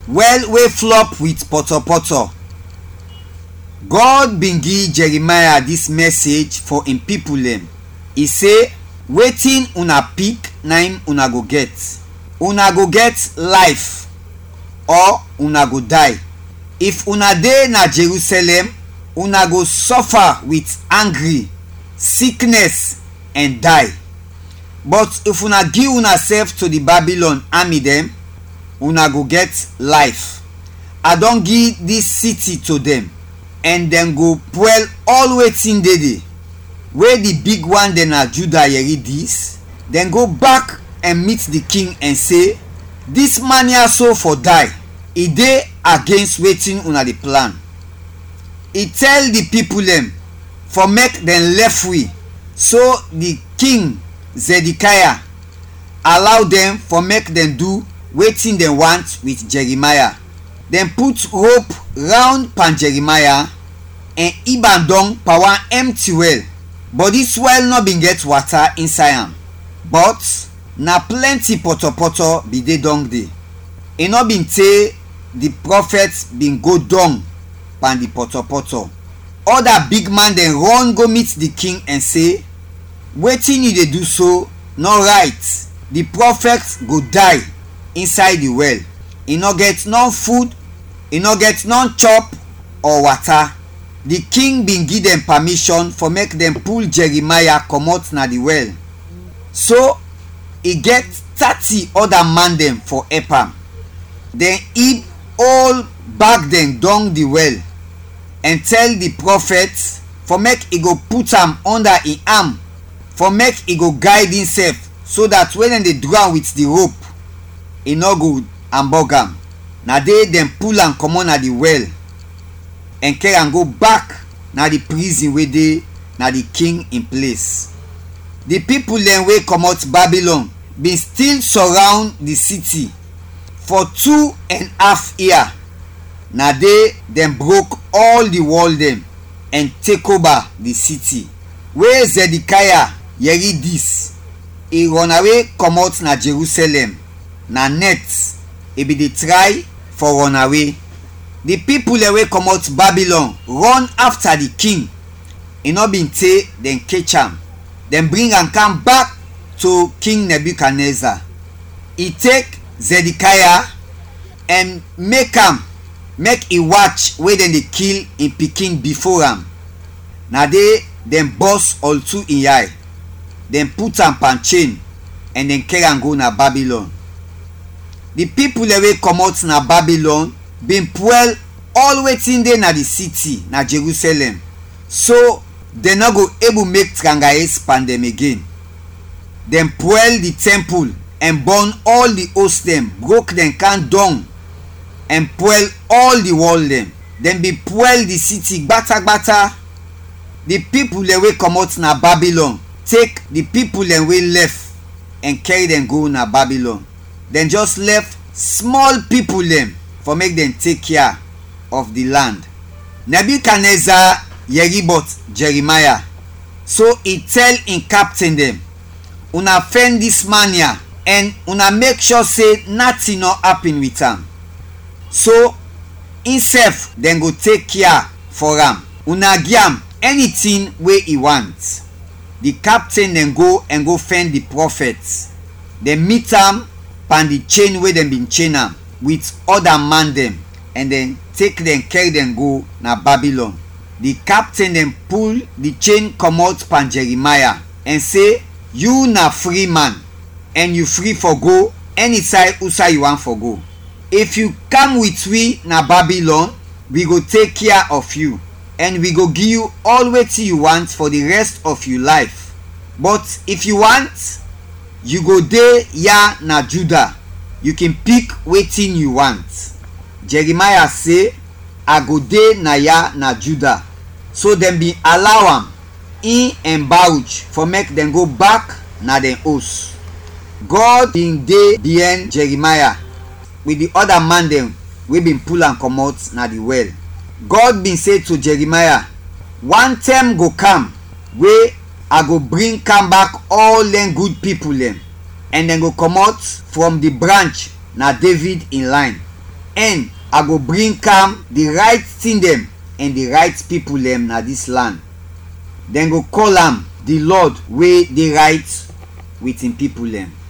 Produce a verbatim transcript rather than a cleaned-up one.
well wey flop with potopoto. God bin give Jeremiah dis message for im people dem. E say wetin una pick na im una go get. Una go get life or una go die. If una dey na Jerusalem, una go suffer with angry, sickness and die. But if una give una self to the Babylon army dem, una go get life. I don give this city to them, and dem go spoil all wetin dey there. Wey the big one dem na Judah hear this, dem go back and meet the king and say, this man here so for die. E dey against wetin una dey plan. E tell the people dem for make dem left way. So the king Zedekiah allow dem for make dem do wetin dem want with Jeremiah. Dem put rope round pan Jeremiah and ibandong pa one empty well, but this well no bin get water inside am, but na plenty potopoto be dey down there. E no bin tey the prophet bin go down pan the potopoto. Other big man dem run go meet the king and say, wetin you dey do so no right. The prophet go die inside the well. E no get no food, e no get no chop or water. The king bin give dem permission for make dem pull Jeremiah comot na the well. So e get thirty other man dem for help am. Dem heap all bag dem down the well and tell the prophet for make e go put am under im arm, for make e go guide himself, so that when dem dey do am with the rope, e no go ambog am. Na dey dem pull am comot na the well and carry am go back na the prison wey dey na the king in place. The people dem wey comot Babylon bin still surround the city for two and half year. Na dey dem broke all the wall dem and take over the city. Wey Zedekiah hear this, e run away comot na Jerusalem. Na net e bin dey try for run away. The people wey comot Babylon run after the king. E no bin tey dem catch am. Dem bring am come back to King Nebuchadnezzar. E take Zedekiah and make am make e watch wey dem dey kill im pikin before am. Na dey dem burst all two im eye. Dem put am pan chain and dem carry am go na Babylon. The people wey comot na Babylon bin spoil all wetin dey na the city na Jerusalem, so dem no go able make triangles pan dem again. Dem spoil the temple and burn all the host dem, broke dem can down and spoil all the wall dem. Dem be spoil the city gbata gbata. The people wey comot na Babylon take the people wey left and carry dem go na Babylon. Dem just left small people dem for make dem take care of the land. Nebuchadnezzar hear about Jeremiah, so he tell in captain dem, una fend this man here and una make sure say nothing no happen with am. So himself dem go take care for am. Una give am anything wey he want. The captain dem go and go fend the prophets. Dem meet am pan the chain wey dem bin chain am with other man dem, and then take dem carry dem go na Babylon. The captain dem pull the chain comot pan Jeremiah and say, you na free man and you free for go anytime outside you want for go. If you come with we na Babylon, we go take care of you and we go give you all wetin you want for the rest of your life. But if you want, you go dey ya na Judah, you can pick wetin you want. Jeremiah say, I go dey na ya na Judah. So dem be allow am in and Baruch for make dem go back na dem house. God bin dey behind Jeremiah with the other man dem wey bin pull am comot na the well. God bin say to Jeremiah, one time go come wey I go bring come back all dem good people dem, and dem go comot from the branch na David in line. and I go bring am the right thing dem and the right people dem na this land. Dem go call am the Lord wey dey right with him people dem.